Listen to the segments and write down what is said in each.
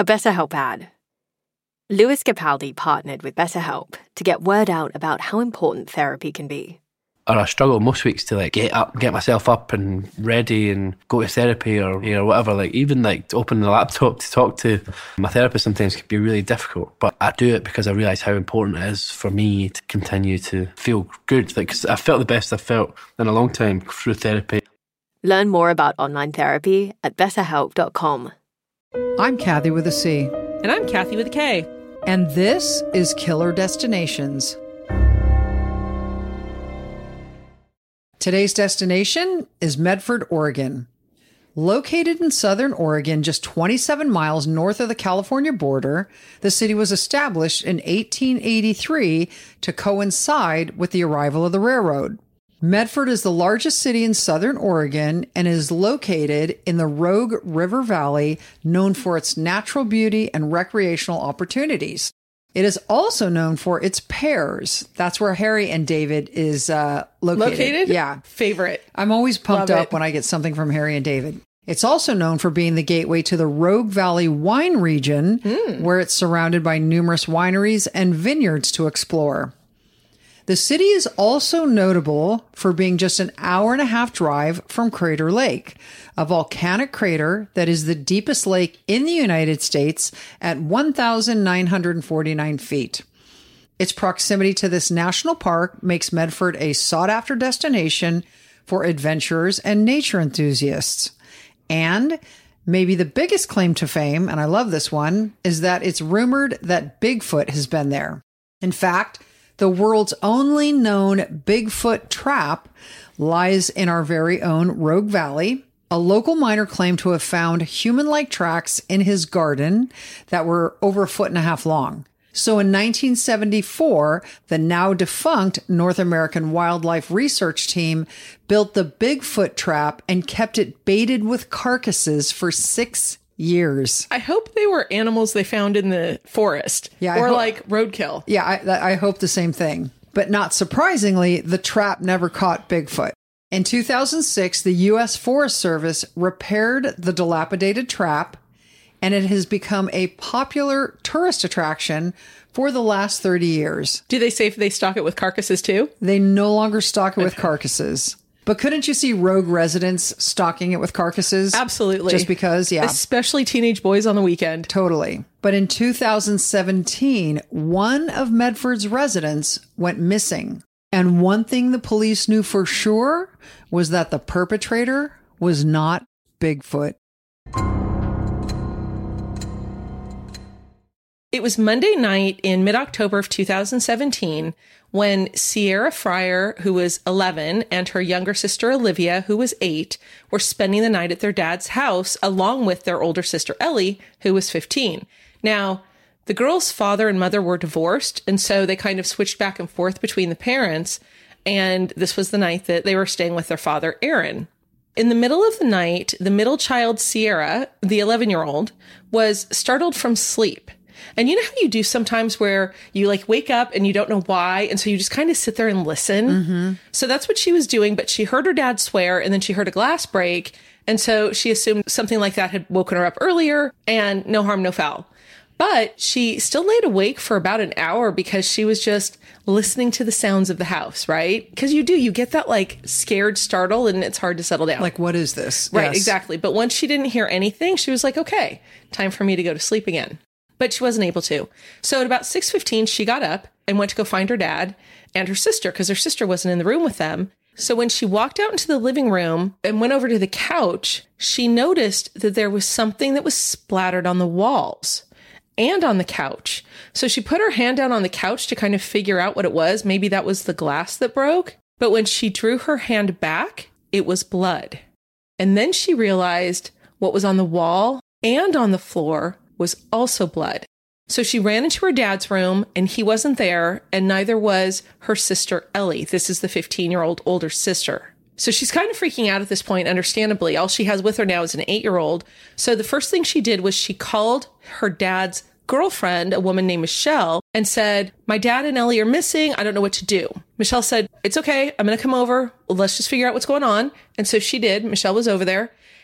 A BetterHelp ad. Louis Capaldi partnered with BetterHelp to get word out about how important therapy can be. Or I struggle most weeks to get myself up and ready and go to therapy or whatever. Even to open the laptop to talk to my therapist sometimes can be really difficult. But I do it because I realise how important it is for me to continue to feel good. Because I felt the best I've felt in a long time through therapy. Learn more about online therapy at betterhelp.com. I'm Kathy with a C. And I'm Kathy with a K. And this is Killer Destinations. Today's destination is Medford, Oregon. Located in southern Oregon, just 27 miles north of the California border, the city was established in 1883 to coincide with the arrival of the railroad. Medford is the largest city in southern Oregon and is located in the Rogue River Valley, known for its natural beauty and recreational opportunities. It is also known for its pears. That's where Harry and David is located. Yeah. Favorite. I'm always pumped up when I get something from Harry and David. It's also known for being the gateway to the Rogue Valley wine region, where it's surrounded by numerous wineries and vineyards to explore. The city is also notable for being just an hour-and-a-half drive from Crater Lake, a volcanic crater that is the deepest lake in the United States at 1,949 feet. Its proximity to this national park makes Medford a sought-after destination for adventurers and nature enthusiasts. And maybe the biggest claim to fame, and I love this one, is that it's rumored that Bigfoot has been there. In fact, the world's only known Bigfoot trap lies in our very own Rogue Valley. A local miner claimed to have found human-like tracks in his garden that were over 1.5 feet long. So in 1974, the now defunct North American Wildlife Research Team built the Bigfoot trap and kept it baited with carcasses for 6 years. I hope they were animals they found in the forest. Yeah, or roadkill. Yeah, I hope the same thing. But not surprisingly, the trap never caught Bigfoot. In 2006, the U.S. Forest Service repaired the dilapidated trap, and it has become a popular tourist attraction for the last 30 years. Do they say if they stock it with carcasses too? They no longer stock it with carcasses. But couldn't you see Rogue residents stocking it with carcasses? Absolutely. Just because, yeah. Especially teenage boys on the weekend. Totally. But in 2017, one of Medford's residents went missing. And one thing the police knew for sure was that the perpetrator was not Bigfoot. It was Monday night in mid-October of 2017 when Sierra Fryer, who was 11, and her younger sister Olivia, who was 8, were spending the night at their dad's house along with their older sister Ellie, who was 15. Now, the girls' father and mother were divorced, and so they kind of switched back and forth between the parents, and this was the night that they were staying with their father, Aaron. In the middle of the night, the middle child, Sierra, the 11-year-old, was startled from sleep. And you know how you do sometimes where you wake up and you don't know why. And so you just kind of sit there and listen. Mm-hmm. So that's what she was doing. But she heard her dad swear and then she heard a glass break. And so she assumed something like that had woken her up earlier and no harm, no foul. But she still laid awake for about an hour because she was just listening to the sounds of the house, right? Because you get that scared startle and it's hard to settle down. What is this? Right, Yes. Exactly. But once she didn't hear anything, she was like, okay, time for me to go to sleep again. But she wasn't able to. So at about 6:15, she got up and went to go find her dad and her sister because her sister wasn't in the room with them. So when she walked out into the living room and went over to the couch, she noticed that there was something that was splattered on the walls and on the couch. So she put her hand down on the couch to kind of figure out what it was. Maybe that was the glass that broke. But when she drew her hand back, it was blood. And then she realized what was on the wall and on the floor was also blood. So she ran into her dad's room and he wasn't there, and neither was her sister Ellie. This is the 15-year-old older sister. So she's kind of freaking out at this point, understandably. All she has with her now is an 8-year-old. So the first thing she did was she called her dad's girlfriend, a woman named Michelle, and said, my dad and Ellie are missing. I don't know what to do. Michelle said, it's okay. I'm going to come over. Let's just figure out what's going on. And so she did. Michelle was over there.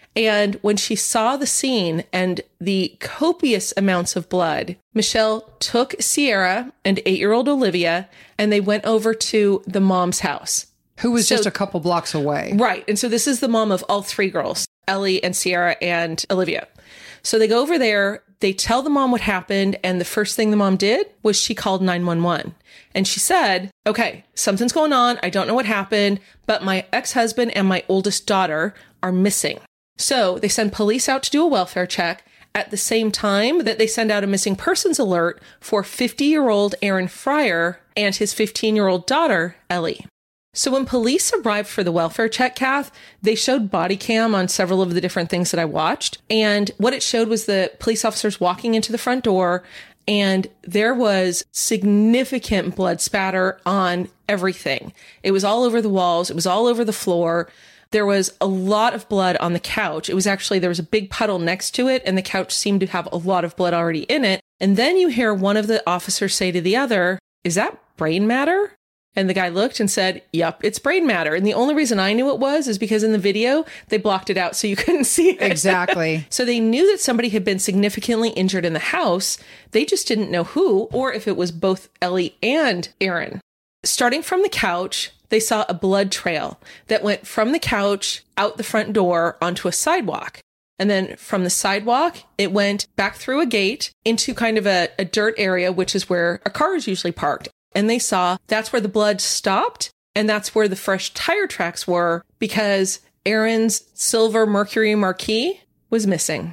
And when she saw the scene and the copious amounts of blood, Michelle took Sierra and 8-year-old Olivia, and they went over to the mom's house. Who was just a couple blocks away. Right. And so this is the mom of all 3 girls, Ellie and Sierra and Olivia. So they go over there, they tell the mom what happened, and the first thing the mom did was she called 911. And she said, okay, something's going on. I don't know what happened, but my ex-husband and my oldest daughter are missing. So they send police out to do a welfare check at the same time that they send out a missing persons alert for 50-year-old Aaron Fryer and his 15-year-old daughter, Ellie. So when police arrived for the welfare check, Kath, they showed body cam on several of the different things that I watched. And what it showed was the police officers walking into the front door, and there was significant blood spatter on everything. It was all over the walls. It was all over the floor. There was a lot of blood on the couch. It was actually, there was a big puddle next to it, and the couch seemed to have a lot of blood already in it. And then you hear one of the officers say to the other, "Is that brain matter?" And the guy looked and said, "Yep, it's brain matter." And the only reason I knew it was is because in the video, they blocked it out so you couldn't see it. Exactly. So they knew that somebody had been significantly injured in the house. They just didn't know who, or if it was both Ellie and Aaron. Starting from the couch, they saw a blood trail that went from the couch out the front door onto a sidewalk. And then from the sidewalk, it went back through a gate into kind of a dirt area, which is where a car is usually parked. And they saw that's where the blood stopped. And that's where the fresh tire tracks were, because Aaron's silver Mercury Marquis was missing.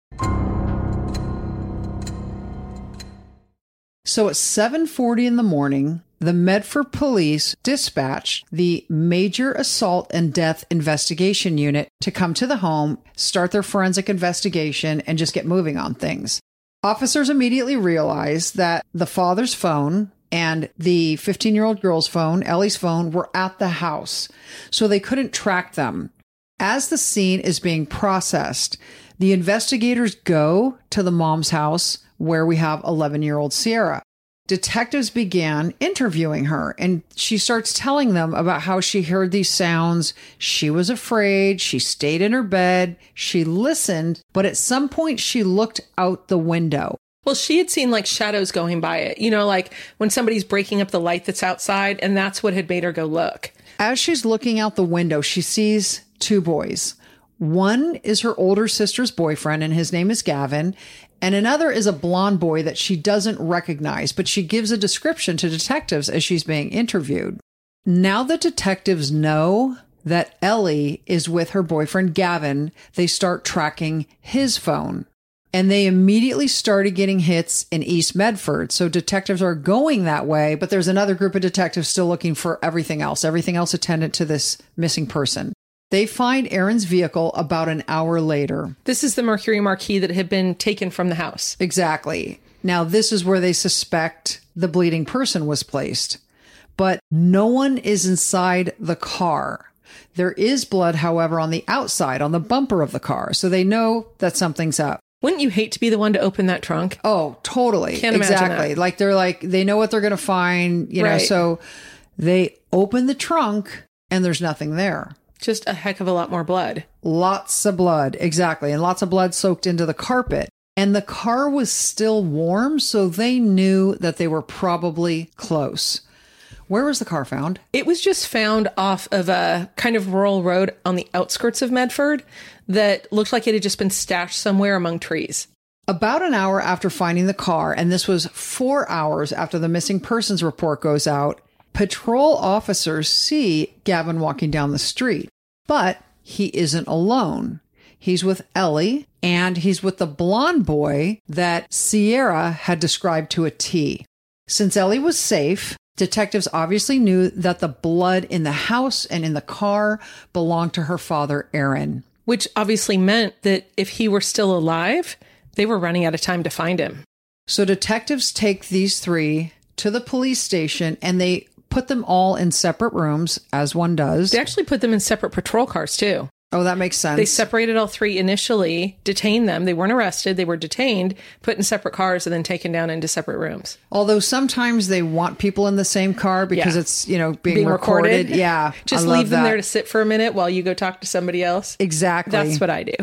So at 7:40 in the morning, the Medford police dispatched the Major Assault and Death Investigation Unit to come to the home, start their forensic investigation, and just get moving on things. Officers immediately realized that the father's phone and the 15-year-old girl's phone, Ellie's phone, were at the house, so they couldn't track them. As the scene is being processed, the investigators go to the mom's house where we have 11-year-old Sierra. Detectives began interviewing her, and she starts telling them about how she heard these sounds. She was afraid. She stayed in her bed. She listened, but at some point she looked out the window. Well, she had seen like shadows going by it, you know, like when somebody's breaking up the light that's outside, and that's what had made her go look. As she's looking out the window, she sees 2 boys. One is her older sister's boyfriend, and his name is Gavin. And another is a blonde boy that she doesn't recognize, but she gives a description to detectives as she's being interviewed. Now that detectives know that Ellie is with her boyfriend, Gavin, they start tracking his phone. And they immediately started getting hits in East Medford. So detectives are going that way, but there's another group of detectives still looking for everything else attendant to this missing person. They find Aaron's vehicle about an hour later. This is the Mercury Marquis that had been taken from the house. Exactly. Now, this is where they suspect the bleeding person was placed. But no one is inside the car. There is blood, however, on the outside, on the bumper of the car. So they know that something's up. Wouldn't you hate to be the one to open that trunk? Oh, totally. Can't imagine exactly. that. They know what they're going to find, you know, Right. so they open the trunk and there's nothing there. Just a heck of a lot more blood. Lots of blood. Exactly. And lots of blood soaked into the carpet. And the car was still warm, so they knew that they were probably close. Where was the car found? It was just found off of a kind of rural road on the outskirts of Medford that looked like it had just been stashed somewhere among trees. About an hour after finding the car, and this was 4 hours after the missing persons report goes out, patrol officers see Gavin walking down the street, but he isn't alone. He's with Ellie, and he's with the blonde boy that Sierra had described to a T. Since Ellie was safe, detectives obviously knew that the blood in the house and in the car belonged to her father, Aaron. Which obviously meant that if he were still alive, they were running out of time to find him. So detectives take these 3 to the police station, and they put them all in separate rooms, as one does. They actually put them in separate patrol cars, too. Oh, that makes sense. They separated all three initially, detained them. They weren't arrested. They were detained, put in separate cars, and then taken down into separate rooms. Although sometimes they want people in the same car because it's, being recorded. Yeah. Just leave them there to sit for a minute while you go talk to somebody else. Exactly. That's what I do.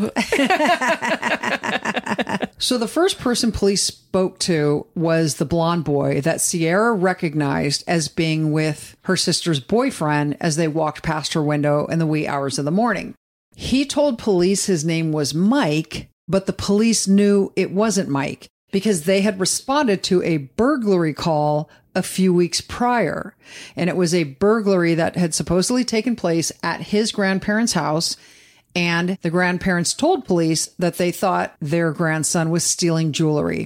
So the first person police spoke to was the blonde boy that Sierra recognized as being with her sister's boyfriend as they walked past her window in the wee hours of the morning. He told police his name was Mike, but the police knew it wasn't Mike because they had responded to a burglary call a few weeks prior. And it was a burglary that had supposedly taken place at his grandparents' house. And the grandparents told police that they thought their grandson was stealing jewelry.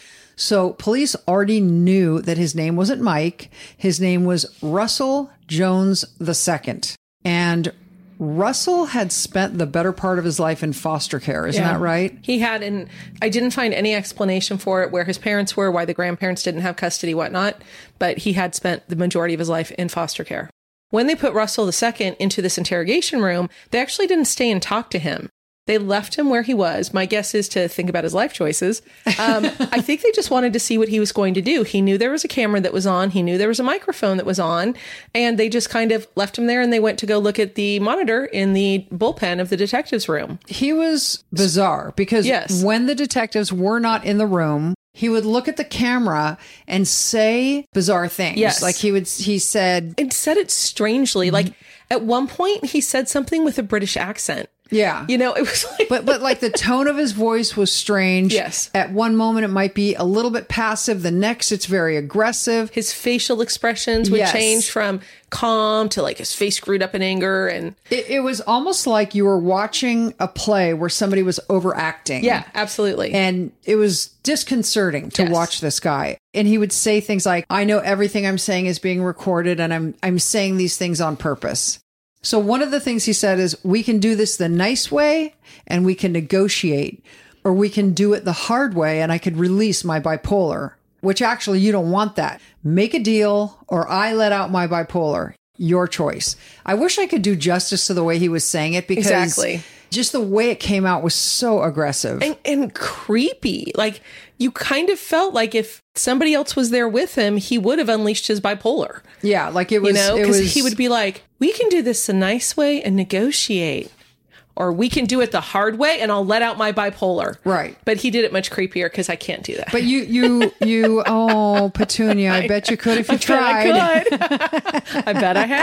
So police already knew that his name wasn't Mike. His name was Russell Jones II. And Russell had spent the better part of his life in foster care. Isn't that right? He had, and I didn't find any explanation for it, where his parents were, why the grandparents didn't have custody, whatnot. But he had spent the majority of his life in foster care. When they put Russell II into this interrogation room, they actually didn't stay and talk to him. They left him where he was. My guess is to think about his life choices. I think they just wanted to see what he was going to do. He knew there was a camera that was on. He knew there was a microphone that was on. And they just kind of left him there, and they went to go look at the monitor in the bullpen of the detective's room. He was bizarre because when the detectives were not in the room, he would look at the camera and say bizarre things. Yes. Like he said... And said it strangely. Like at one point, he said something with a British accent. Yeah. It was like... But like the tone of his voice was strange. Yes. At one moment, it might be a little bit passive. The next, it's very aggressive. His facial expressions would change from calm to like his face screwed up in anger. And it was almost like you were watching a play where somebody was overacting. Yeah, absolutely. And it was disconcerting to watch this guy. And he would say things like, I know everything I'm saying is being recorded, and I'm saying these things on purpose. So one of the things he said is, we can do this the nice way and we can negotiate, or we can do it the hard way and I could release my bipolar, which actually you don't want that. Make a deal or I let out my bipolar. Your choice. I wish I could do justice to the way he was saying it because just the way it came out was so aggressive. And creepy. Like you kind of felt like if somebody else was there with him, he would have unleashed his bipolar. Yeah, like it was... because he would be like, we can do this the nice way and negotiate. Or we can do it the hard way and I'll let out my bipolar. Right. But he did it much creepier because I can't do that. But you, oh, Petunia, I bet you could if you tried. I bet I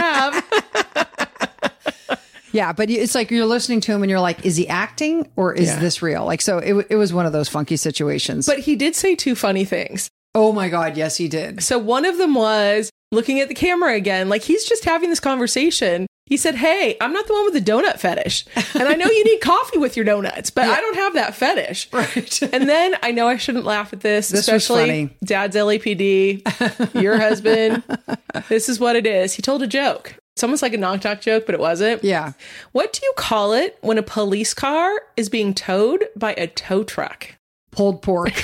have. Yeah, but it's like you're listening to him and you're like, is he acting or is this real? Like, so it was one of those funky situations. But he did say two funny things. Oh my God, yes, he did. So one of them was looking at the camera again, like he's just having this conversation. He said, hey, I'm not the one with the donut fetish. And I know you need coffee with your donuts, but I don't have that fetish. Right. And then I know I shouldn't laugh at this especially was funny. Dad's LAPD, your husband. This is what it is. He told a joke. It's almost like a knock-knock joke, but it wasn't. Yeah. What do you call it when a police car is being towed by a tow truck? Pulled pork.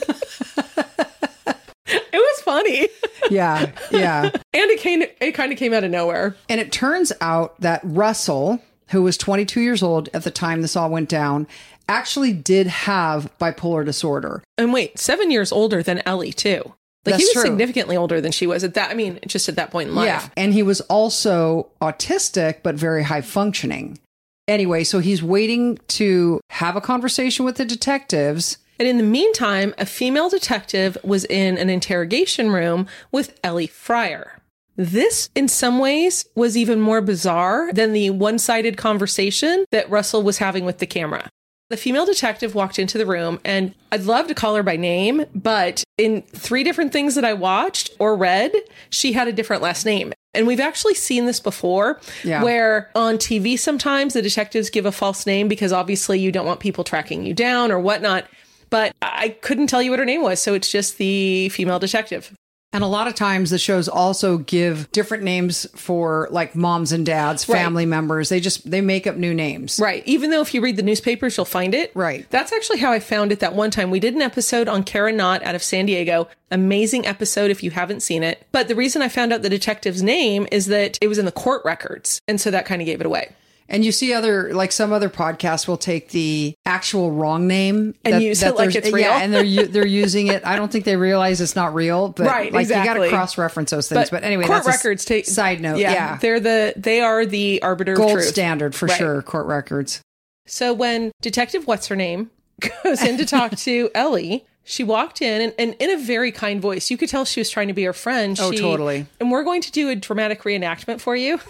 It was funny. Yeah. And it kind of came out of nowhere. And it turns out that Russell, who was 22 years old at the time this all went down, actually did have bipolar disorder. And wait, 7 years older than Ellie, too. Like That's he was true. Significantly older than she was at that. I mean, just at that point in life. Yeah. And he was also autistic, but very high functioning. Anyway, so he's waiting to have a conversation with the detectives. And in the meantime, a female detective was in an interrogation room with Ellie Fryer. This, in some ways, was even more bizarre than the one-sided conversation that Russell was having with the camera. The female detective walked into the room, and I'd love to call her by name, but in 3 different things that I watched or read, she had a different last name. And we've actually seen this before, where on TV sometimes the detectives give a false name because obviously you don't want people tracking you down or whatnot. But I couldn't tell you what her name was, so it's just the female detective. And a lot of times the shows also give different names for like moms and dads, family members. They make up new names. Right. Even though if you read the newspapers, you'll find it. Right. That's actually how I found it that one time. We did an episode on Kara Knott out of San Diego. Amazing episode if you haven't seen it. But the reason I found out the detective's name is that it was in the court records. And so that kind of gave it away. And you see some other podcasts will take the actual wrong name and use it like it's real. Yeah, and they're using it. I don't think they realize it's not real, but right, like exactly. you got to cross-reference those things. But anyway, court that's records take side note. Yeah. They are the arbiter of gold truth. standard for sure, court records. So when Detective What's-Her-Name goes in to talk to Ellie, she walked in and in a very kind voice. You could tell she was trying to be her friend. Oh, totally. And we're going to do a dramatic reenactment for you.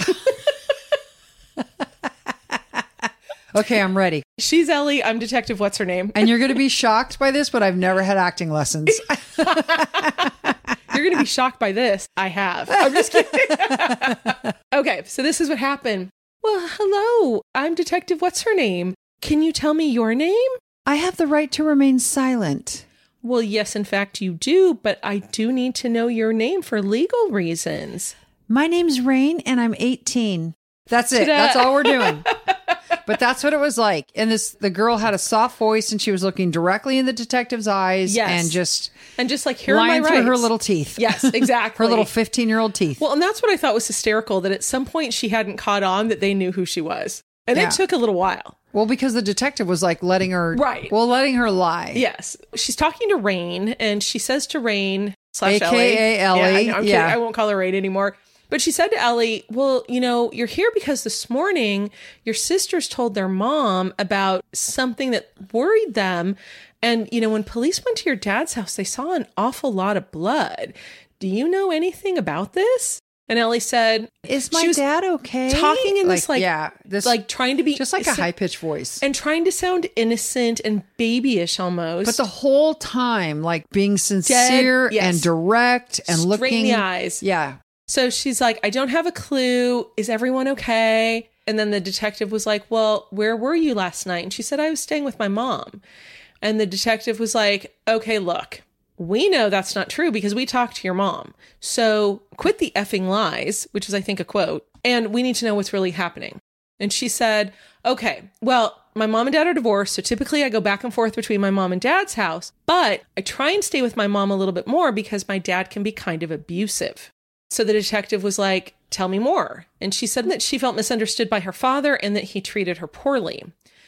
Okay, I'm ready. She's Ellie. I'm Detective What's-Her-Name. And you're going to be shocked by this, but I've never had acting lessons. You're going to be shocked by this. I have. I'm just kidding. Okay, so this is what happened. Well, hello. I'm Detective What's-Her-Name. Can you tell me your name? I have the right to remain silent. Well, yes, in fact, you do, but I do need to know your name for legal reasons. My name's Rain, and I'm 18. That's it. Ta-da. That's all we're doing. But that's what it was like. And the girl had a soft voice, and she was looking directly in the detective's eyes, Yes. and just like, here are my lying rights. through her little teeth. Yes, exactly. Her little 15-year-old teeth. Well, and that's what I thought was hysterical, that at some point she hadn't caught on that they knew who she was. And Yeah. it took a little while. Well, because the detective was like letting her lie. Yes. She's talking to Rain, and she says to Rain / Ellie. AKA Ellie. Yeah, I know, I'm kidding. Yeah. I won't call her Rain anymore. But she said to Ellie, well, you're here because this morning your sisters told their mom about something that worried them. And, when police went to your dad's house, they saw an awful lot of blood. Do you know anything about this? And Ellie said, Is my dad okay? Talking in this trying to be just like a high-pitched voice. and trying to sound innocent and babyish almost. But the whole time, like being sincere yes. and direct and Straight looking in the eyes. Yeah. So she's like, I don't have a clue. Is everyone okay? And then the detective was like, well, where were you last night? And she said, I was staying with my mom. And the detective was like, okay, look, we know that's not true because we talked to your mom. So quit the effing lies, which is, I think, a quote. And we need to know what's really happening. And she said, okay, well, my mom and dad are divorced. So typically I go back and forth between my mom and dad's house. But I try and stay with my mom a little bit more because my dad can be kind of abusive. So the detective was like, tell me more. And she said that she felt misunderstood by her father and that he treated her poorly.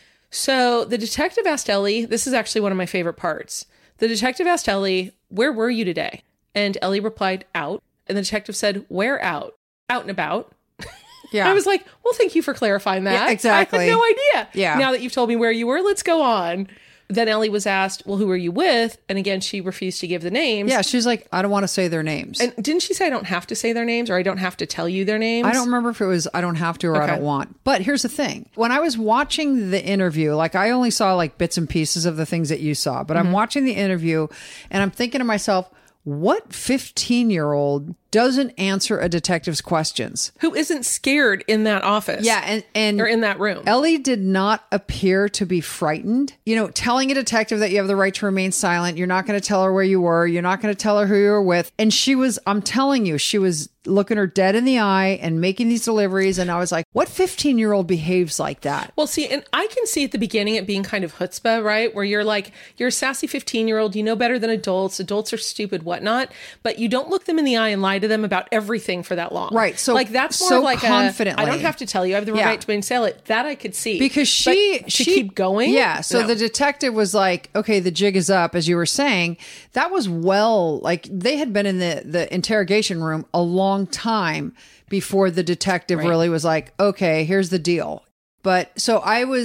So the detective asked Ellie, this is actually one of my favorite parts. The detective asked Ellie, where were you today? And Ellie replied, out. And the detective said, where out? Out and about. Yeah. I was like, well, thank you for clarifying that. Yeah, exactly. I had no idea. Yeah. Now that you've told me where you were, let's go on. Then Ellie was asked, well, who are you with? And again, she refused to give the names. Yeah, she's like, I don't want to say their names. And didn't she say I don't have to say their names or I don't have to tell you their names? I don't remember if it was I don't have to or I Okay. don't want. But here's the thing. When I was watching the interview, like I only saw like bits and pieces of the things that you saw, but I'm watching the interview and I'm thinking to myself, what 15-year-old doesn't answer a detective's questions? Who isn't scared in that office? Yeah, and or in that room. Ellie did not appear to be frightened. Telling a detective that you have the right to remain silent, you're not going to tell her where you were, you're not going to tell her who you were with. And I'm telling you, she was looking her dead in the eye and making these deliveries. And I was like, what 15-year-old behaves like that? Well, see, and I can see at the beginning it being kind of chutzpah, right? Where you're like, you're a sassy 15-year-old, you know better than adults. Adults are stupid, whatnot. But you don't look them in the eye and lie to them about everything for that long. Right. So like that's more so of like confidently. I don't have to tell you. I have the right to remain silent. That I could see. Because she keep going. Yeah. So No. the detective was like, okay, the jig is up, as you were saying. That was like they had been in the interrogation room a long time before the detective really was like, okay, here's the deal. But so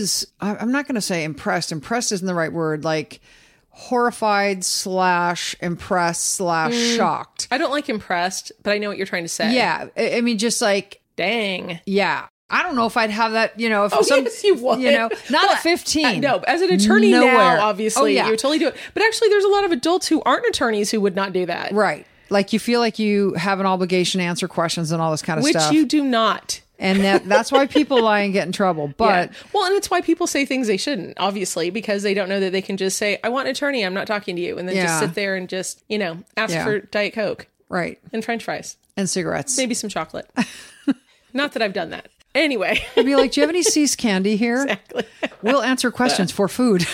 I'm not going to say impressed. Impressed isn't the right word. Like horrified / impressed / shocked. I don't like impressed, but I know what you're trying to say. Yeah. I mean, just like, Dang. yeah. I don't know if I'd have that, if Yes, you would. not at 15. No, as an attorney Nowhere. now, obviously, Oh, yeah. you would totally do it. But actually, there's a lot of adults who aren't attorneys who would not do that. Right. Like you feel like you have an obligation to answer questions and all this kind of Which stuff. you do not. And that's why people lie and get in trouble. But Yeah. Well, and it's why people say things they shouldn't, obviously, because they don't know that they can just say, I want an attorney, I'm not talking to you. And then just Yeah. sit there and just, ask Yeah. for Diet Coke right. and French fries, And cigarettes. maybe some chocolate. Not that I've done that. Anyway. I'd be like, do you have any Cease candy here? Exactly. We'll answer questions for food.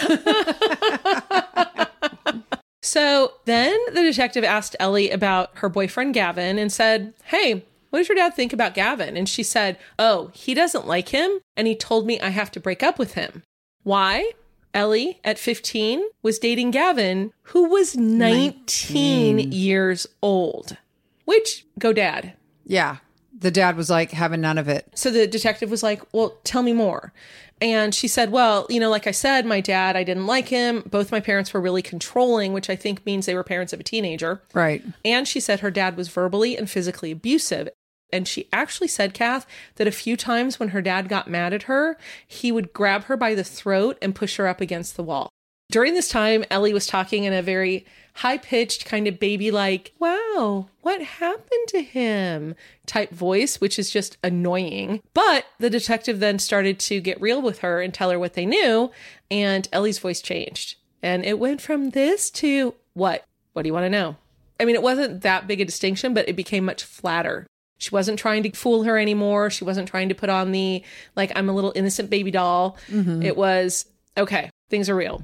So then the detective asked Ellie about her boyfriend, Gavin, and said, hey, what does your dad think about Gavin? And she said, oh, he doesn't like him. And he told me I have to break up with him. Why? Ellie, at 15, was dating Gavin, who was 19 years old. Which, go dad. Yeah. The dad was like having none of it. So the detective was like, well, tell me more. And she said, well, like I said, my dad, I didn't like him. Both my parents were really controlling, which I think means they were parents of a teenager. Right. And she said her dad was verbally and physically abusive. And she actually said, Kath, that a few times when her dad got mad at her, he would grab her by the throat and push her up against the wall. During this time, Ellie was talking in a very high-pitched, kind of baby-like, wow, what happened to him type voice, which is just annoying. But the detective then started to get real with her and tell her what they knew, and Ellie's voice changed. And it went from this to what? What do you want to know? I mean, it wasn't that big a distinction, but it became much flatter. She wasn't trying to fool her anymore. She wasn't trying to put on the, like, I'm a little innocent baby doll. Mm-hmm. It was, okay, things are real.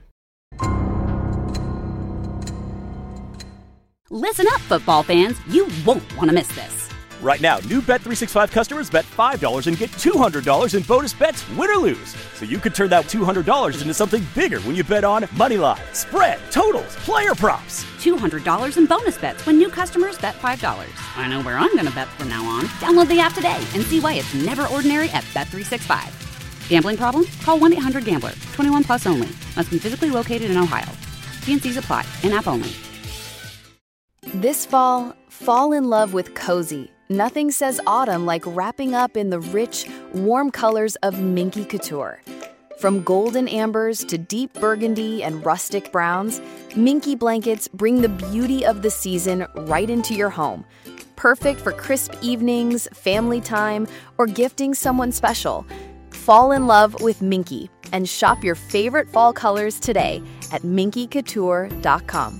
Listen up, football fans. You won't want to miss this. Right now, new Bet365 customers bet $5 and get $200 in bonus bets, win or lose. So you could turn that $200 into something bigger when you bet on Moneyline, spread, totals, player props. $200 in bonus bets when new customers bet $5. I know where I'm going to bet from now on. Download the app today and see why it's never ordinary at Bet365. Gambling problem? Call 1-800-GAMBLER. 21 plus only. Must be physically located in Ohio. T&Cs apply. In-app only. This fall in love with cozy. Nothing says autumn like wrapping up in the rich, warm colors of Minky Couture. From golden ambers to deep burgundy and rustic browns, Minky blankets bring the beauty of the season right into your home. Perfect for crisp evenings, family time, or gifting someone special. Fall in love with Minky and shop your favorite fall colors today at minkycouture.com.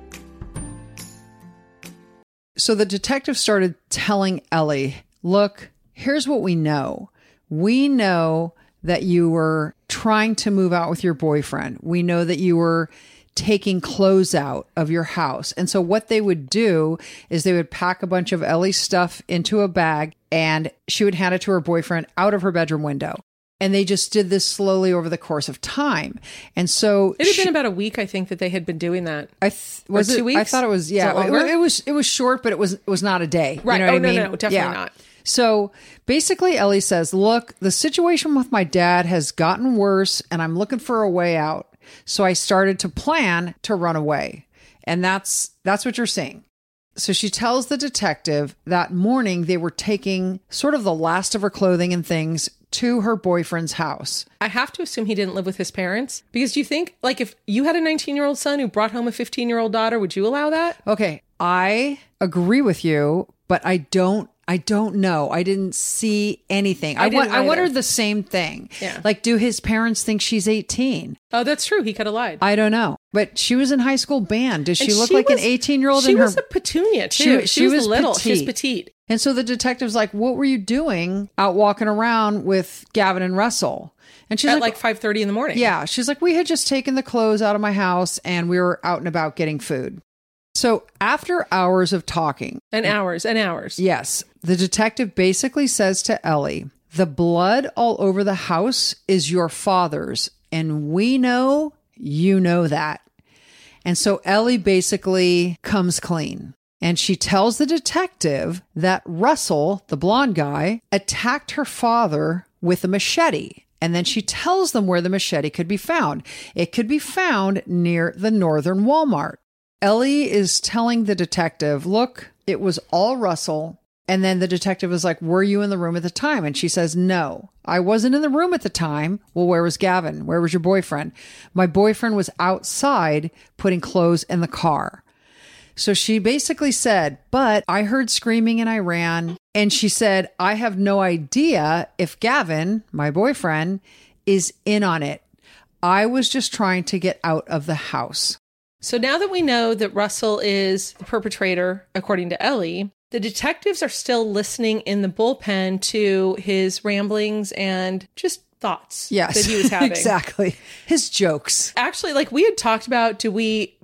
So the detective started telling Ellie, look, here's what we know. We know that you were trying to move out with your boyfriend. We know that you were taking clothes out of your house. And so what they would do is they would pack a bunch of Ellie's stuff into a bag and she would hand it to her boyfriend out of her bedroom window. And they just did this slowly over the course of time. And so it had been about a week, I think, that they had been doing that. Was it 2 weeks? I thought it was, yeah. It was short, but it was not a day. Right. You know what I mean? No, definitely not. So basically, Ellie says, look, the situation with my dad has gotten worse and I'm looking for a way out. So I started to plan to run away. And that's what you're saying. So she tells the detective that morning they were taking sort of the last of her clothing and things to her boyfriend's house. I have to assume he didn't live with his parents, because do you think, like, if you had a 19-year-old son who brought home a 15-year-old daughter, would you allow that? Okay, I agree with you, but I don't know. I didn't see anything. I wondered the same thing. Yeah. Like, do his parents think she's 18? Oh, that's true. He could have lied. I don't know. But she was in high school band. Does she look like an 18-year-old? She was a petunia, too. She was little. Petite. She was petite. And so the detective's like, what were you doing out walking around with Gavin and Russell? And she's at like 5:30 in the morning. Yeah. She's like, we had just taken the clothes out of my house and we were out and about getting food. So after hours of talking. And hours. Yes. The detective basically says to Ellie, the blood all over the house is your father's. And we know you know that. And so Ellie basically comes clean. And she tells the detective that Russell, the blonde guy, attacked her father with a machete. And then she tells them where the machete could be found. It could be found near the Northern Walmart. Ellie is telling the detective, look, it was all Russell. And then the detective is like, were you in the room at the time? And she says, no, I wasn't in the room at the time. Well, where was Gavin? Where was your boyfriend? My boyfriend was outside putting clothes in the car. So she basically said, but I heard screaming and I ran. And she said, I have no idea if Gavin, my boyfriend, is in on it. I was just trying to get out of the house. So now that we know that Russell is the perpetrator, according to Ellie, the detectives are still listening in the bullpen to his ramblings and just thoughts that he was having. Exactly. His jokes. Actually, like we had talked about, do we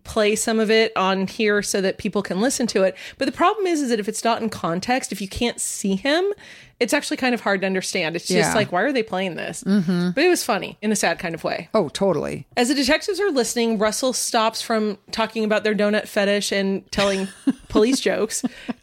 play some of it on here so that people can listen to it. But the problem is that if it's not in context, if you can't see him, it's actually kind of hard to understand. It's just like, why are they playing this? Mm-hmm. But it was funny in a sad kind of way. Oh, totally. As the detectives are listening, Russell stops from talking about their donut fetish and telling police jokes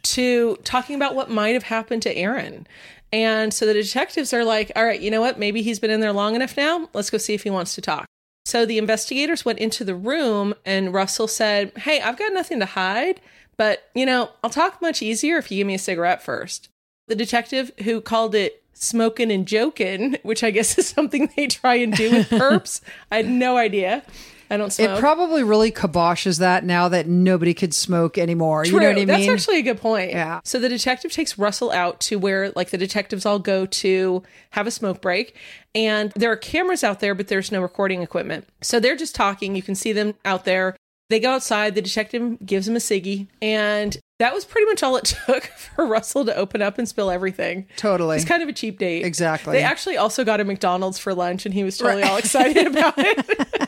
to talking about what might have happened to Aaron. And so the detectives are like, all right, you know what? Maybe he's been in there long enough now. Let's go see if he wants to talk. So the investigators went into the room and Russell said, hey, I've got nothing to hide, but, I'll talk much easier if you give me a cigarette first. The detective who called it smoking and joking, which I guess is something they try and do with perps. I had no idea. I don't smoke. It probably really kiboshes that now that nobody could smoke anymore. True. You know what I mean? That's actually a good point. Yeah. So the detective takes Russell out to where the detectives all go to have a smoke break. And there are cameras out there, but there's no recording equipment. So they're just talking. You can see them out there. They go outside. The detective gives him a ciggy. And that was pretty much all it took for Russell to open up and spill everything. Totally. It's kind of a cheap date. Exactly. They actually also got a McDonald's for lunch and he was totally all excited about it.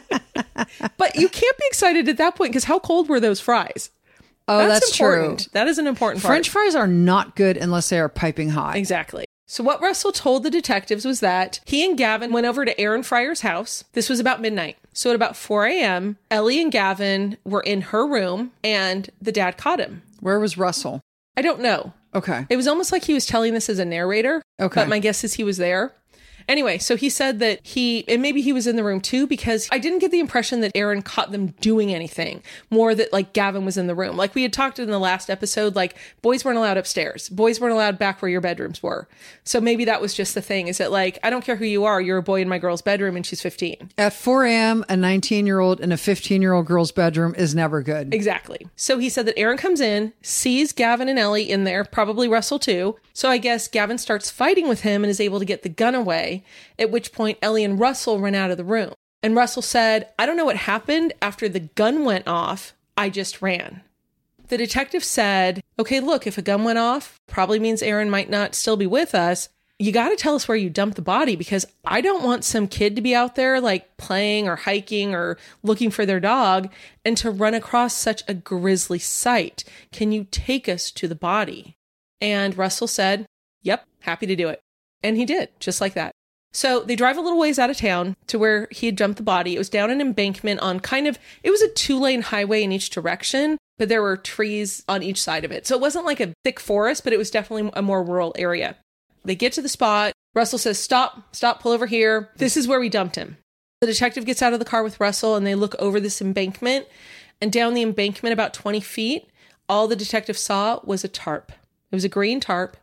But you can't be excited at that point because how cold were those fries? Oh, that's important. true. That is an important part. French fries are not good unless they are piping hot. Exactly. So what Russell told the detectives was that he and Gavin went over to Aaron Fryer's house. This was about midnight. So at about 4 a.m., Ellie and Gavin were in her room and the dad caught him. Where was Russell? I don't know. Okay. It was almost like he was telling this as a narrator. Okay. But my guess is he was there. Anyway, so he said that and maybe he was in the room too, because I didn't get the impression that Aaron caught them doing anything, more that Gavin was in the room. Like we had talked in the last episode, boys weren't allowed upstairs. Boys weren't allowed back where your bedrooms were. So maybe that was just the thing, is that I don't care who you are, you're a boy in my girl's bedroom and she's 15. At 4 a.m., a 19-year-old in a 15-year-old girl's bedroom is never good. Exactly. So he said that Aaron comes in, sees Gavin and Ellie in there, probably Russell too. So I guess Gavin starts fighting with him and is able to get the gun away, at which point Ellie and Russell run out of the room. And Russell said, I don't know what happened after the gun went off. I just ran. The detective said, okay, look, if a gun went off, probably means Aaron might not still be with us. You got to tell us where you dumped the body, because I don't want some kid to be out there playing or hiking or looking for their dog and to run across such a grisly sight. Can you take us to the body? And Russell said, yep, happy to do it. And he did, just like that. So they drive a little ways out of town to where he had dumped the body. It was down an embankment on it was a 2-lane highway in each direction, but there were trees on each side of it. So it wasn't like a thick forest, but it was definitely a more rural area. They get to the spot. Russell says, stop, pull over here. This is where we dumped him. The detective gets out of the car with Russell and they look over this embankment, and down the embankment about 20 feet, all the detective saw was a tarp. It was a green tarp.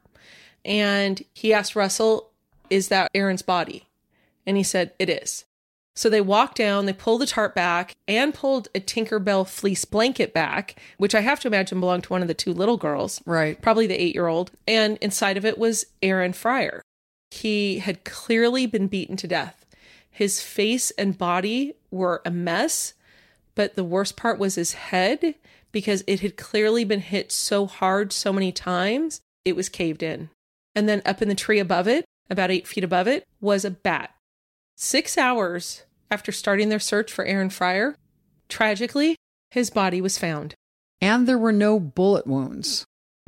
And he asked Russell, is that Aaron's body? And he said, it is. So they walked down, they pulled the tarp back and pulled a Tinkerbell fleece blanket back, which I have to imagine belonged to one of the 2 little girls. Right. Probably the 8-year-old. And inside of it was Aaron Fryer. He had clearly been beaten to death. His face and body were a mess, but the worst part was his head, because it had clearly been hit so hard so many times, it was caved in. And then up in the tree above it, about 8 feet above it, was a bat. 6 hours after starting their search for Aaron Fryer, tragically, his body was found. And there were no bullet wounds.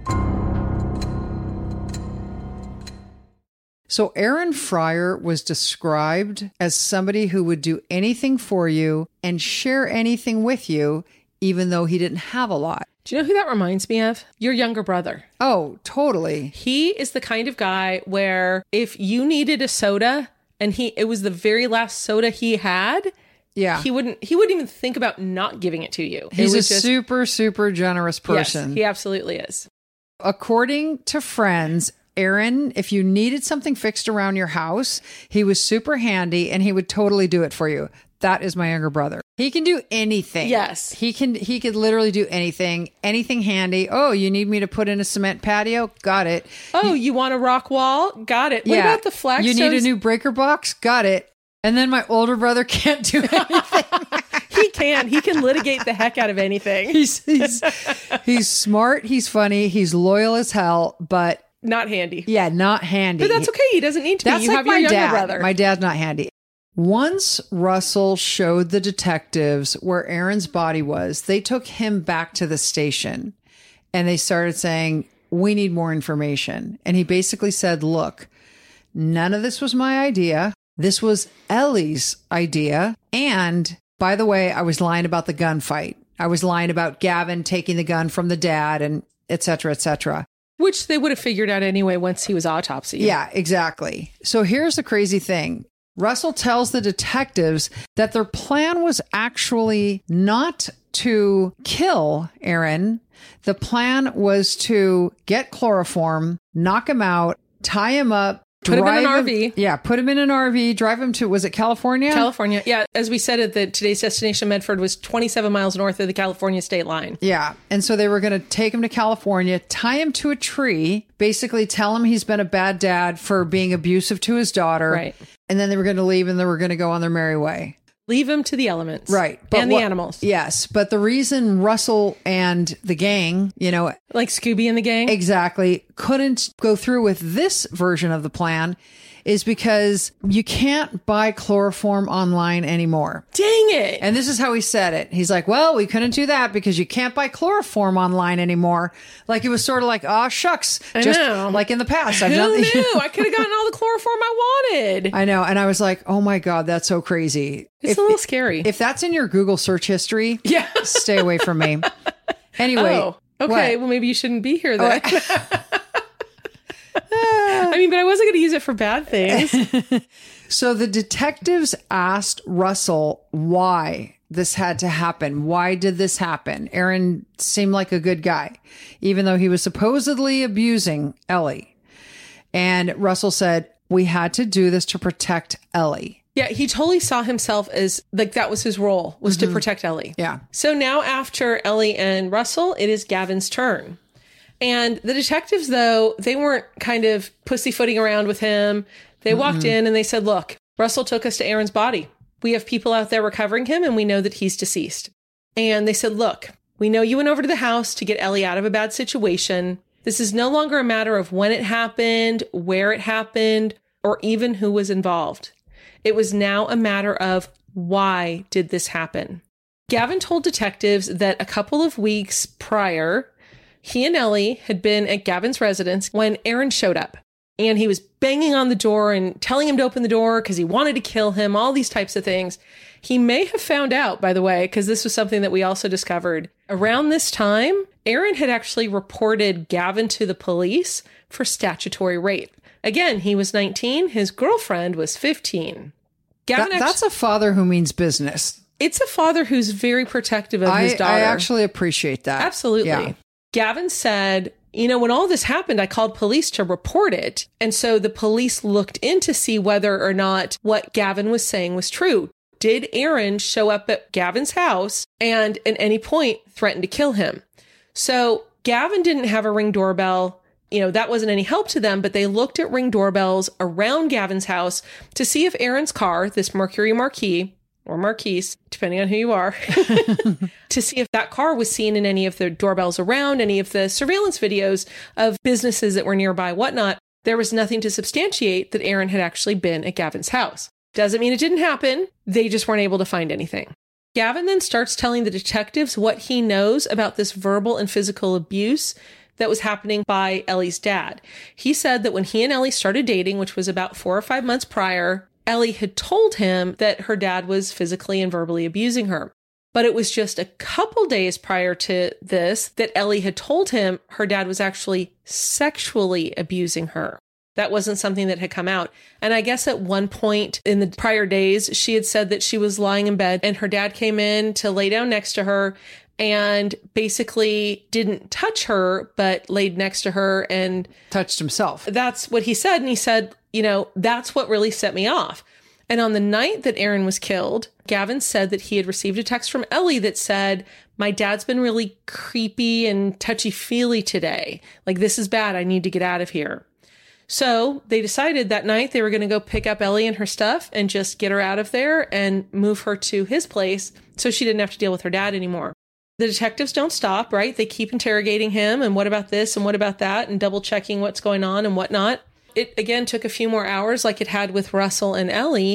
So Aaron Fryer was described as somebody who would do anything for you and share anything with you, even though he didn't have a lot. Do you know who that reminds me of? Your younger brother. Oh, totally. He is the kind of guy where if you needed a soda and it was the very last soda he had, yeah, he wouldn't even think about not giving it to you. He's a super, super generous person. Yes, he absolutely is. According to friends, Aaron, if you needed something fixed around your house, he was super handy and he would totally do it for you. That is my younger brother. He can do anything. Yes. He could literally do anything handy. Oh, you need me to put in a cement patio? Got it. Oh, you want a rock wall? Got it. What about the flagstones? You need a new breaker box? Got it. And then my older brother can't do anything. He can. He can litigate the heck out of anything. He's smart. He's funny. He's loyal as hell, but not handy. Yeah, not handy. But that's okay. He doesn't need to be. You have your younger brother. My dad's not handy. Once Russell showed the detectives where Aaron's body was, they took him back to the station and they started saying, we need more information. And he basically said, look, none of this was my idea. This was Ellie's idea. And by the way, I was lying about the gunfight. I was lying about Gavin taking the gun from the dad and et cetera, et cetera. Which they would have figured out anyway once he was autopsied. Yeah, exactly. So here's the crazy thing. Russell tells the detectives that their plan was actually not to kill Aaron. The plan was to get chloroform, knock him out, tie him up, put him in an RV. Yeah, put him in an RV, drive him to, was it California? California. Yeah, as we said at today's destination, Medford was 27 miles north of the California state line. Yeah, and so they were going to take him to California, tie him to a tree, basically tell him he's been a bad dad for being abusive to his daughter. Right. And then they were going to leave and they were going to go on their merry way. Leave him to the elements. Right. And the animals. Yes. But the reason Russell and the gang, like Scooby and the gang, exactly, couldn't go through with this version of the plan is because you can't buy chloroform online anymore. Dang it. And this is how he said it. He's like, well, we couldn't do that because you can't buy chloroform online anymore. Like it was sort of like, oh, shucks. I know. Like in the past. Who knew? I could have gotten all the chloroform I wanted. I know. And I was like, oh my God, that's so crazy. It's a little scary. If that's in your Google search history, yeah, stay away from me. Anyway. Oh, okay. What? Well, maybe you shouldn't be here then. I mean, but I wasn't going to use it for bad things. So the detectives asked Russell why this had to happen. Why did this happen? Aaron seemed like a good guy, even though he was supposedly abusing Ellie. And Russell said, we had to do this to protect Ellie. Yeah, he totally saw himself as like that was his role, was to protect Ellie. Yeah. So now after Ellie and Russell, it is Gavin's turn. And the detectives, though, they weren't kind of pussyfooting around with him. They walked in and they said, look, Russell took us to Aaron's body. We have people out there recovering him and we know that he's deceased. And they said, look, we know you went over to the house to get Ellie out of a bad situation. This is no longer a matter of when it happened, where it happened, or even who was involved. It was now a matter of why did this happen? Gavin told detectives that a couple of weeks prior, he and Ellie had been at Gavin's residence when Aaron showed up. And he was banging on the door and telling him to open the door because he wanted to kill him, all these types of things. He may have found out, by the way, because this was something that we also discovered. Around this time, Aaron had actually reported Gavin to the police for statutory rape. Again, he was 19. His girlfriend was 15. That's a father who means business. It's a father who's very protective of his daughter. I actually appreciate that. Absolutely. Yeah. Gavin said, when all this happened, I called police to report it. And so the police looked in to see whether or not what Gavin was saying was true. Did Aaron show up at Gavin's house and at any point threaten to kill him? So Gavin didn't have a Ring doorbell. That wasn't any help to them, but they looked at Ring doorbells around Gavin's house to see if Aaron's car, this Mercury Marquis, or Marquise, depending on who you are, to see if that car was seen in any of the doorbells around, any of the surveillance videos of businesses that were nearby, whatnot. There was nothing to substantiate that Aaron had actually been at Gavin's house. Doesn't mean it didn't happen. They just weren't able to find anything. Gavin then starts telling the detectives what he knows about this verbal and physical abuse that was happening by Ellie's dad. He said that when he and Ellie started dating, which was about 4 or 5 months prior, Ellie had told him that her dad was physically and verbally abusing her. But it was just a couple days prior to this that Ellie had told him her dad was actually sexually abusing her. That wasn't something that had come out. And I guess at one point in the prior days, she had said that she was lying in bed and her dad came in to lay down next to her and basically didn't touch her, but laid next to her and touched himself. That's what he said. And he said, that's what really set me off. And on the night that Aaron was killed, Gavin said that he had received a text from Ellie that said, my dad's been really creepy and touchy-feely today. Like, this is bad. I need to get out of here. So they decided that night they were going to go pick up Ellie and her stuff and just get her out of there and move her to his place so she didn't have to deal with her dad anymore. The detectives don't stop, right? They keep interrogating him and what about this and what about that and double checking what's going on and whatnot. It, again, took a few more hours like it had with Russell and Ellie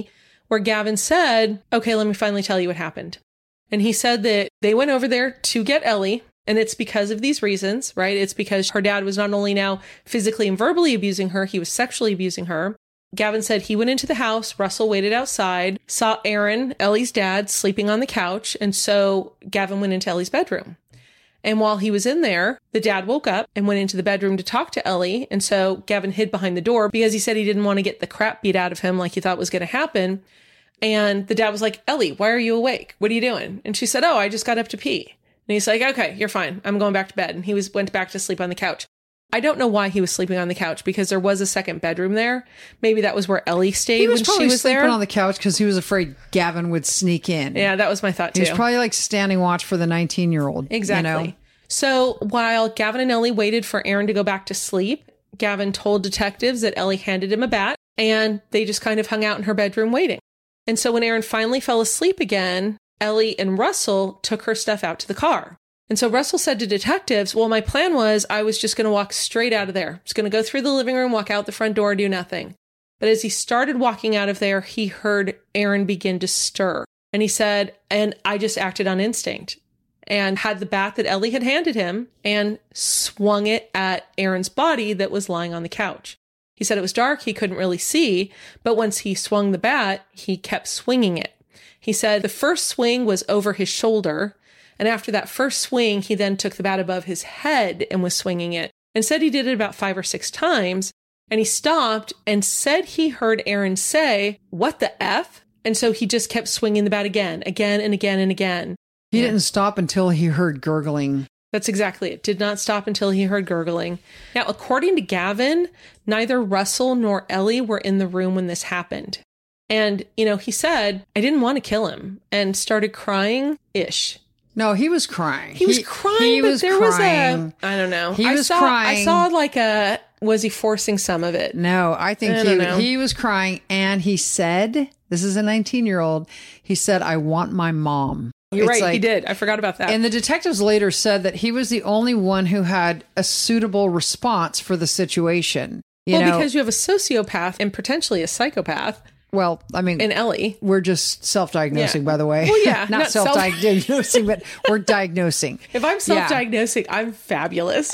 where Gavin said, okay, let me finally tell you what happened. And he said that they went over there to get Ellie. And it's because of these reasons, right? It's because her dad was not only now physically and verbally abusing her, he was sexually abusing her. Gavin said he went into the house, Russell waited outside, saw Aaron, Ellie's dad, sleeping on the couch. And so Gavin went into Ellie's bedroom. And while he was in there, the dad woke up and went into the bedroom to talk to Ellie. And so Gavin hid behind the door because he said he didn't want to get the crap beat out of him like he thought was going to happen. And the dad was like, Ellie, why are you awake? What are you doing? And she said, oh, I just got up to pee. And he's like, okay, you're fine. I'm going back to bed. And he went back to sleep on the couch. I don't know why he was sleeping on the couch because there was a second bedroom there. Maybe that was where Ellie stayed when she was sleeping there. On the couch because he was afraid Gavin would sneak in. Yeah, that was my thought too. He was probably like standing watch for the 19-year-old. Exactly. You know? So while Gavin and Ellie waited for Aaron to go back to sleep, Gavin told detectives that Ellie handed him a bat and they just kind of hung out in her bedroom waiting. And so when Aaron finally fell asleep again, Ellie and Russell took her stuff out to the car. And so Russell said to detectives, well, my plan was I was just going to walk straight out of there. Just going to go through the living room, walk out the front door, do nothing. But as he started walking out of there, he heard Aaron begin to stir. And he said, and I just acted on instinct and had the bat that Ellie had handed him and swung it at Aaron's body that was lying on the couch. He said it was dark. He couldn't really see. But once he swung the bat, he kept swinging it. He said the first swing was over his shoulder. And after that first swing, he then took the bat above his head and was swinging it and said he did it about 5 or 6 times. And he stopped and said he heard Aaron say, what the F? And so he just kept swinging the bat again and again. He didn't stop until he heard gurgling. That's exactly it. Did not stop until he heard gurgling. Now, according to Gavin, neither Russell nor Ellie were in the room when this happened. And, he said, I didn't want to kill him and started crying-ish. No, he was crying. He was crying, but there was I don't know. He was crying. I saw was he forcing some of it? No, I think he was crying. And he said, this is a 19-year-old, he said, I want my mom. You're right, he did. I forgot about that. And the detectives later said that he was the only one who had a suitable response for the situation. Because you have a sociopath and potentially a psychopath. Well, I mean, and Ellie, we're just self-diagnosing, by the way. Well, yeah, not self-diagnosing, but we're diagnosing. If I'm self-diagnosing, I'm fabulous.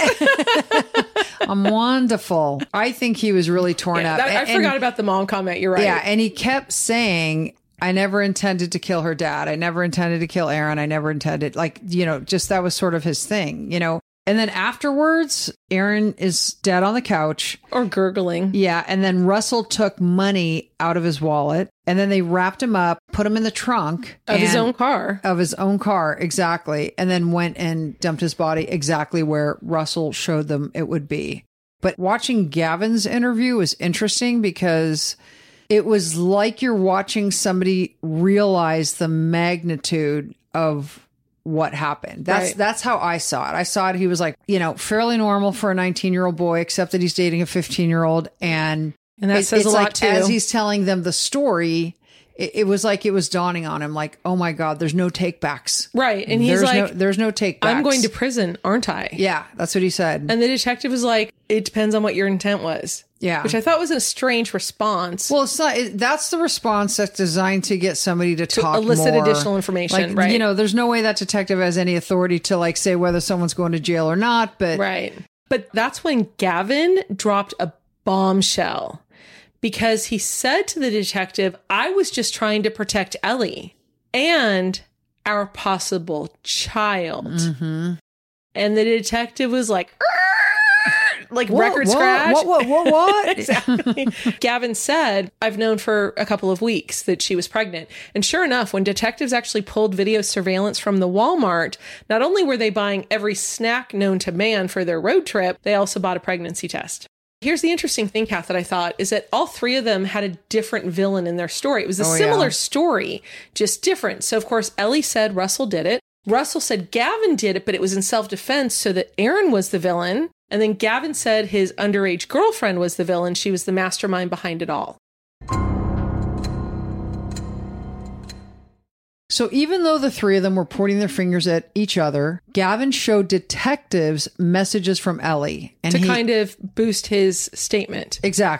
I'm wonderful. I think he was really torn up. I forgot about the mom comment. You're right. Yeah, and he kept saying, I never intended to kill her dad. I never intended to kill Aaron. I never intended, just that was sort of his thing, And then afterwards, Aaron is dead on the couch. Or gurgling. Yeah. And then Russell took money out of his wallet and then they wrapped him up, put him in the trunk. Of his own car. Of his own car. Exactly. And then went and dumped his body exactly where Russell showed them it would be. But watching Gavin's interview was interesting because it was like you're watching somebody realize the magnitude of what happened. That's how I saw it. I saw it. He was like, fairly normal for a 19-year-old boy, except that he's dating a 15-year-old. And that says a lot too. As he's telling them the story, it was like it was dawning on him, like, oh my God, there's no takebacks. Right. And he's there's no takebacks. I'm going to prison, aren't I? Yeah, that's what he said. And the detective was like, it depends on what your intent was. Yeah. Which I thought was a strange response. Well, it's not. That's the response that's designed to get somebody to talk elicit more. Additional information, right? There's no way that detective has any authority to say whether someone's going to jail or not, but... Right. But that's when Gavin dropped a bombshell because he said to the detective, I was just trying to protect Ellie and our possible child. Mm-hmm. And the detective was like... record scratch. What? Exactly. Gavin said, I've known for a couple of weeks that she was pregnant. And sure enough, when detectives actually pulled video surveillance from the Walmart, not only were they buying every snack known to man for their road trip, they also bought a pregnancy test. Here's the interesting thing, Kath, that I thought is that all three of them had a different villain in their story. It was a similar story, just different. So, of course, Ellie said Russell did it. Russell said Gavin did it, but it was in self-defense so that Aaron was the villain. And then Gavin said his underage girlfriend was the villain. She was the mastermind behind it all. So even though the three of them were pointing their fingers at each other, Gavin showed detectives messages from Ellie. And kind of boost his statement. Exactly.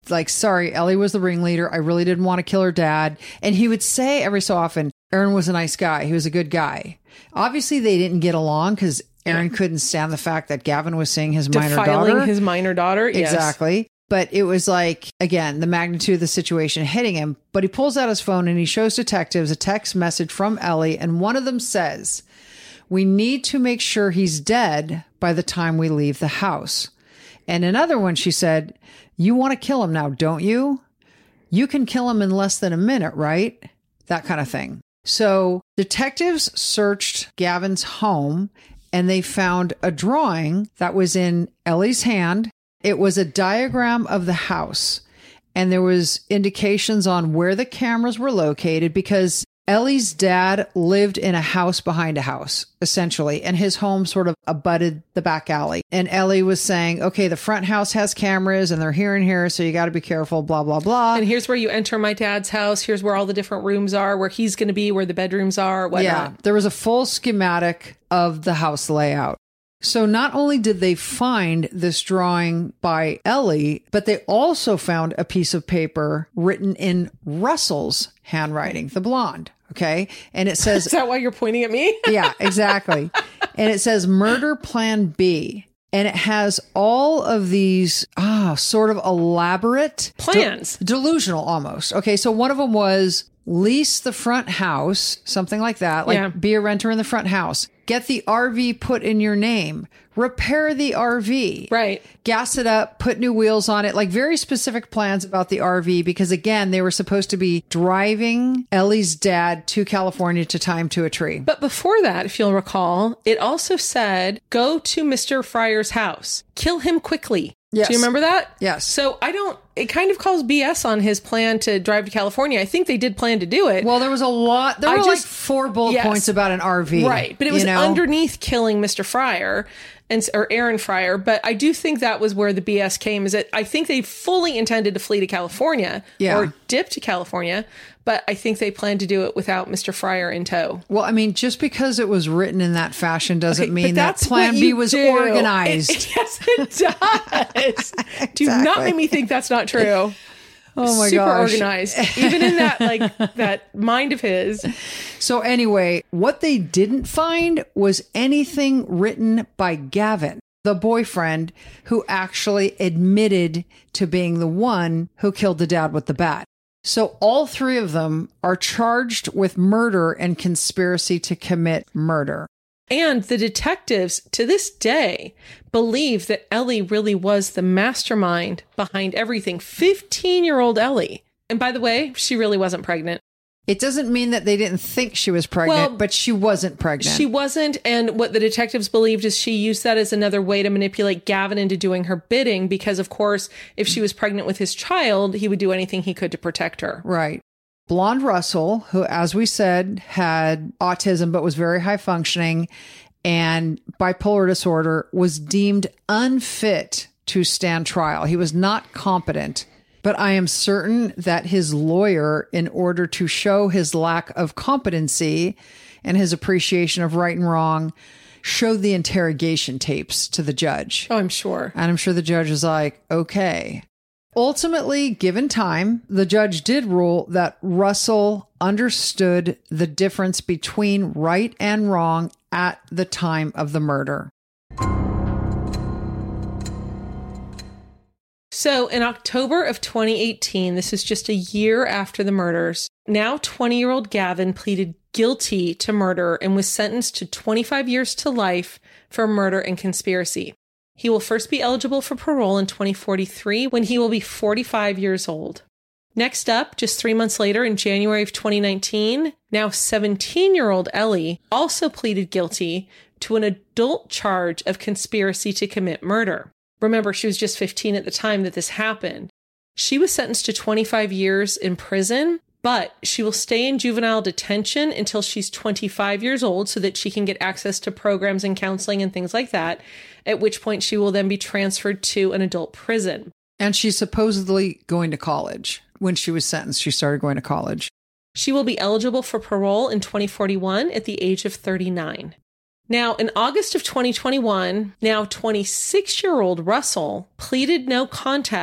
Like, sorry, Ellie was the ringleader. I really didn't want to kill her dad. And he would say every so often, Aaron was a nice guy. He was a good guy. Obviously, they didn't get along because Aaron couldn't stand the fact that Gavin was seeing his minor daughter. His minor daughter, yes. Exactly. But it was like, again, the magnitude of the situation hitting him. But he pulls out his phone and he shows detectives a text message from Ellie. And one of them says, "We need to make sure he's dead by the time we leave the house." And another one, she said, "You want to kill him now, don't you? You can kill him in less than a minute, right?" That kind of thing. So detectives searched Gavin's home and they found a drawing that was in Ellie's hand. It was a diagram of the house, and there was indications on where the cameras were located because Ellie's dad lived in a house behind a house, essentially, and his home sort of abutted the back alley. And Ellie was saying, okay, the front house has cameras and they're here and here, so you got to be careful, blah, blah, blah. And here's where you enter my dad's house. Here's where all the different rooms are, where he's going to be, where the bedrooms are, whatnot. Yeah, there was a full schematic of the house layout. So not only did they find this drawing by Ellie, but they also found a piece of paper written in Russell's handwriting, the blonde. Okay. And it says, Is that why you're pointing at me? Yeah, exactly. And it says Murder Plan B. And it has all of these sort of elaborate plans, delusional almost. Okay. So one of them was lease the front house, something like that, like be a renter in the front house. Get the RV put in your name. Repair the RV. Right. Gas it up, put new wheels on it, like very specific plans about the RV because, again, they were supposed to be driving Ellie's dad to California to tie him to a tree. But before that, if you'll recall, it also said, go to Mr. Fryer's house. Kill him quickly. Yes. Do you remember that? Yes. So it kind of calls BS on his plan to drive to California. I think they did plan to do it. Well, there was a lot. There were like 4 bullet points about an RV. Right. But it was underneath killing Mr. Fryer or Aaron Fryer. But I do think that was where the BS came, is that I think they fully intended to flee to California or dip to California. But I think they planned to do it without Mr. Fryer in tow. Well, I mean, just because it was written in that fashion doesn't mean that Plan B was organized. Yes, it does. Exactly. Do not make me think that's not true. Oh my Super gosh. organized. Even in that, that mind of his. So anyway, what they didn't find was anything written by Gavin, the boyfriend who actually admitted to being the one who killed the dad with the bat. So all 3 of them are charged with murder and conspiracy to commit murder. And the detectives, to this day, believe that Ellie really was the mastermind behind everything. 15-year-old Ellie. And by the way, she really wasn't pregnant. It doesn't mean that they didn't think she was pregnant, but she wasn't pregnant. She wasn't. And what the detectives believed is she used that as another way to manipulate Gavin into doing her bidding. Because, of course, if she was pregnant with his child, he would do anything he could to protect her. Right. Blonde Russell, who, as we said, had autism but was very high functioning and bipolar disorder, was deemed unfit to stand trial. He was not competent. But I am certain that his lawyer, in order to show his lack of competency and his appreciation of right and wrong, showed the interrogation tapes to the judge. Oh, I'm sure. And I'm sure the judge was like, okay. Ultimately, given time, the judge did rule that Russell understood the difference between right and wrong at the time of the murder. So in October of 2018, this is just a year after the murders, now 20-year-old Gavin pleaded guilty to murder and was sentenced to 25 years to life for murder and conspiracy. He will first be eligible for parole in 2043 when he will be 45 years old. Next up, just 3 months later in January of 2019, now 17-year-old Ellie also pleaded guilty to an adult charge of conspiracy to commit murder. Remember, she was just 15 at the time that this happened. She was sentenced to 25 years in prison, but she will stay in juvenile detention until she's 25 years old so that she can get access to programs and counseling and things like that, at which point she will then be transferred to an adult prison. And she's supposedly going to college. When she was sentenced, she started going to college. She will be eligible for parole in 2041 at the age of 39. Now, in August of 2021, now 26-year-old Russell pleaded no contest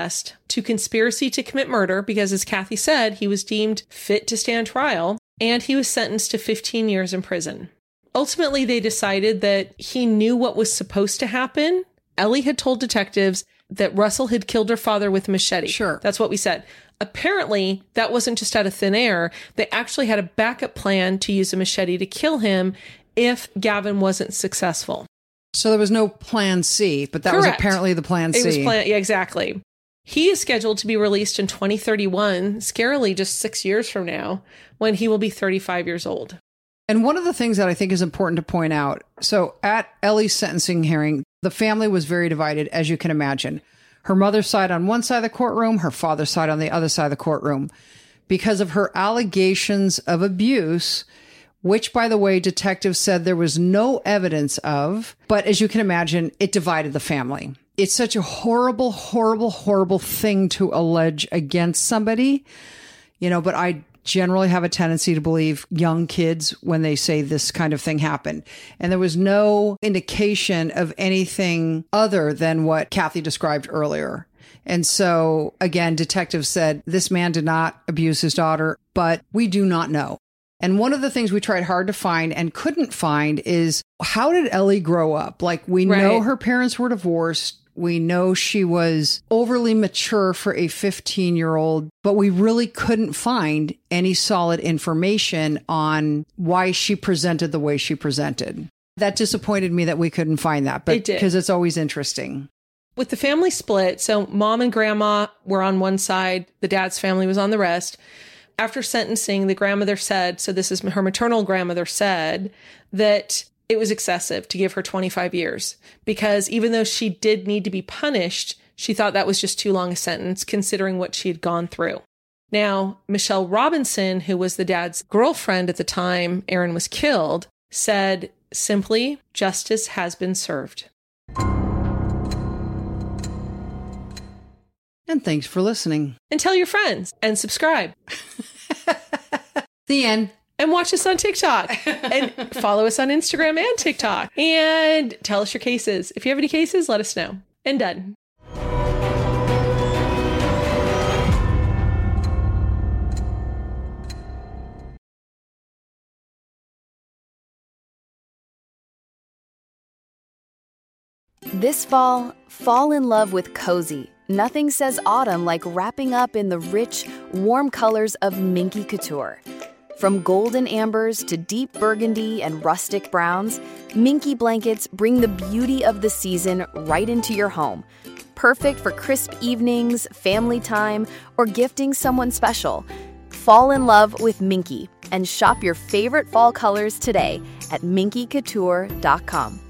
to conspiracy to commit murder because, as Kathy said, he was deemed fit to stand trial, and he was sentenced to 15 years in prison. Ultimately, they decided that he knew what was supposed to happen. Ellie had told detectives that Russell had killed her father with a machete. Sure. That's what we said. Apparently, that wasn't just out of thin air. They actually had a backup plan to use a machete to kill him if Gavin wasn't successful. So there was no plan C, but that was Correct. apparently the plan C. It was yeah, exactly. He is scheduled to be released in 2031, scarily just 6 years from now, when he will be 35 years old. And one of the things that I think is important to point out, so at Ellie's sentencing hearing, the family was very divided, as you can imagine. Her mother's side on one side of the courtroom, her father's side on the other side of the courtroom, because of her allegations of abuse, which, by the way, detectives said there was no evidence of. But as you can imagine, it divided the family. It's such a horrible, horrible, horrible thing to allege against somebody, but I generally have a tendency to believe young kids when they say this kind of thing happened. And there was no indication of anything other than what Kathy described earlier. And so, again, detectives said this man did not abuse his daughter, but we do not know. And one of the things we tried hard to find and couldn't find is, how did Ellie grow up? Like, we know her parents were divorced. We know she was overly mature for a 15-year-old, but we really couldn't find any solid information on why she presented the way she presented. That disappointed me that we couldn't find that, but because it's always interesting. With the family split, so mom and grandma were on one side, the dad's family was on the rest. After sentencing, the grandmother said, so this is her maternal grandmother said, that it was excessive to give her 25 years because even though she did need to be punished, she thought that was just too long a sentence considering what she had gone through. Now, Michelle Robinson, who was the dad's girlfriend at the time Aaron was killed, said simply, justice has been served. And thanks for listening. And tell your friends and subscribe. The end. And watch us on TikTok and follow us on Instagram and TikTok and tell us your cases. If you have any cases, let us know. And done. This fall in love with Cozy. Nothing says autumn like wrapping up in the rich, warm colors of Minky Couture. From golden ambers to deep burgundy and rustic browns, Minky blankets bring the beauty of the season right into your home. Perfect for crisp evenings, family time, or gifting someone special. Fall in love with Minky and shop your favorite fall colors today at minkycouture.com.